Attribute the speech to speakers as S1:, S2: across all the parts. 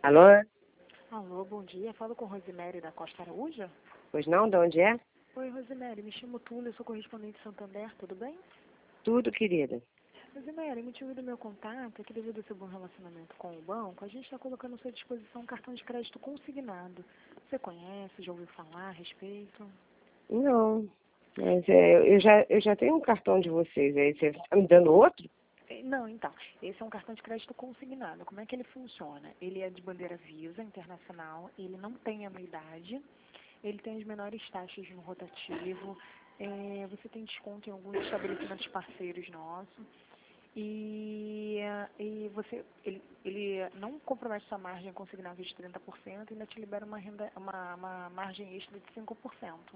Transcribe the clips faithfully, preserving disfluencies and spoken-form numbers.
S1: Alô?
S2: Alô, bom dia. Falo com Rosemary da Costa Araújo?
S1: Pois não, de onde é?
S2: Oi, Rosemary. Me chamo Túlio, eu sou correspondente de Santander, tudo bem?
S1: Tudo, querida.
S2: Rosemary, o motivo do meu contato é que devido ao seu bom relacionamento com o banco, a gente está colocando à sua disposição um cartão de crédito consignado. Você conhece, já ouviu falar a respeito?
S1: Não, mas é, eu, já, eu já tenho um cartão de vocês aí. Você está me dando outro?
S2: Eh, Não, então, esse é um cartão de crédito consignado. Como é que ele funciona? Ele é de bandeira Visa Internacional, ele não tem anuidade, ele tem as menores taxas no rotativo, eh, você tem desconto em alguns estabelecimentos parceiros nossos. E, eh, e você, ele, ele não compromete sua margem consignável de trinta por cento e ainda te libera uma, renda, uma, uma margem extra de cinco por cento.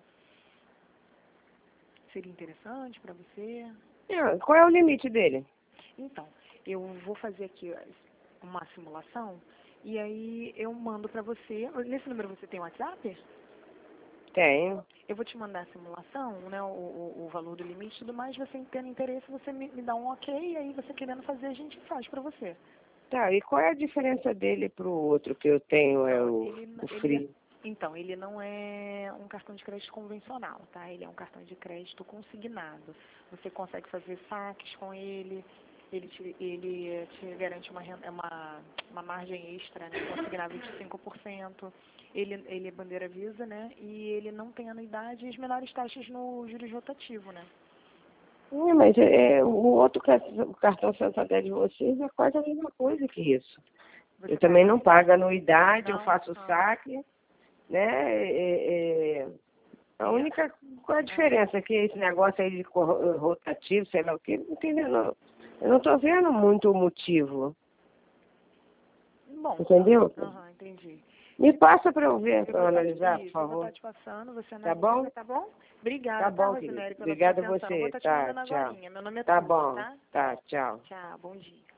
S2: Seria interessante para você?
S1: É, qual é o limite dele?
S2: Então, eu vou fazer aqui uma simulação e aí eu mando para você. Nesse número você tem WhatsApp?
S1: Tenho.
S2: Eu vou te mandar a simulação, né, o, o, o valor do limite e tudo mais. Você tendo interesse, você me, me dá um ok e aí você querendo fazer, a gente faz para você.
S1: Tá, e qual é a diferença dele pro outro que eu tenho, é
S2: Não,
S1: o,
S2: ele,
S1: o
S2: ele,
S1: Free?
S2: então, ele não é um cartão de crédito convencional, tá? Ele é um cartão de crédito consignado. Você consegue fazer saques com ele, ele te, ele te garante uma, renda- uma, uma margem extra, né, consignável de cinco por cento. Ele, ele é bandeira Visa, né? E ele não tem anuidade e as menores taxas no juros rotativo, né?
S1: É, mas é, o outro car- o cartão Santander de vocês é quase a mesma coisa que isso. Eu
S2: Você
S1: também
S2: paga?
S1: não pago anuidade, eu
S2: Não?
S1: faço
S2: Ah,
S1: saque, né? É, é, a
S2: é.
S1: única qual a
S2: Ah.
S1: diferença é que esse negócio aí de cor- rotativo, sei lá o que, não entendeu não. Eu não estou vendo muito o motivo,
S2: Bom,
S1: entendeu?
S2: aham, entendi.
S1: Me passa para eu ver,
S2: Eu
S1: para
S2: vou
S1: eu
S2: estar
S1: analisar, por
S2: isso, eu vou estar
S1: favor.
S2: te passando, você
S1: Tá bom?
S2: analisa, tá bom?
S1: Tá
S2: Obrigada, tá,
S1: bom, querido.
S2: Rosemary, pela sua
S1: Obrigada a
S2: atenção. Vou
S1: você.
S2: estar te
S1: Tá,
S2: mandando
S1: tchau.
S2: agorinha. Meu nome é
S1: Tá
S2: Túlio,
S1: bom.
S2: tá?
S1: Tá, tchau.
S2: Tchau, bom dia.